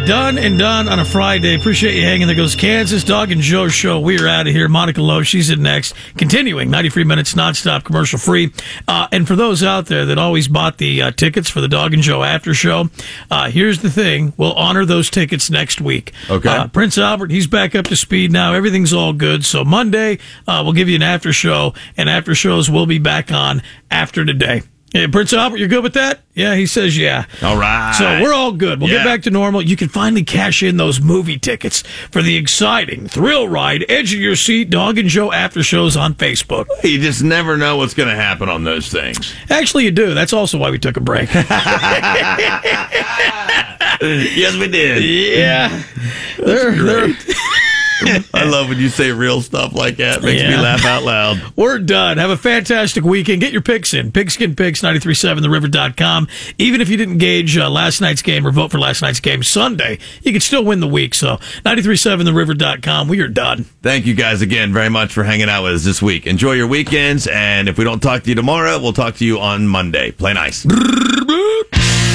Done and done on a Friday. Appreciate you hanging. There goes Kansas Dog and Joe Show. We are out of here. Monica Lowe, she's in next. Continuing, 93 minutes nonstop, commercial free. And for those out there that always bought the tickets for the Dog and Joe after show, here's the thing. We'll honor those tickets next week. Okay. Prince Albert, he's back up to speed now. Everything's all good. So Monday, we'll give you an after show, and after shows will be back on after today. Hey, Prince Albert, you're good with that? Yeah, he says yeah. All right. So we're all good. We'll get back to normal. You can finally cash in those movie tickets for the exciting thrill ride, edge of your seat, Dog and Joe after shows on Facebook. You just never know what's going to happen on those things. Actually, you do. That's also why we took a break. Yes, we did. Yeah. They're I love when you say real stuff like that. Makes me laugh out loud. We're done. Have a fantastic weekend. Get your picks in. Pigskin Picks, 937theriver.com. Even if you didn't gauge last night's game or vote for last night's game Sunday, you can still win the week. So 937theriver.com. We are done. Thank you guys again very much for hanging out with us this week. Enjoy your weekends, and if we don't talk to you tomorrow, we'll talk to you on Monday. Play nice.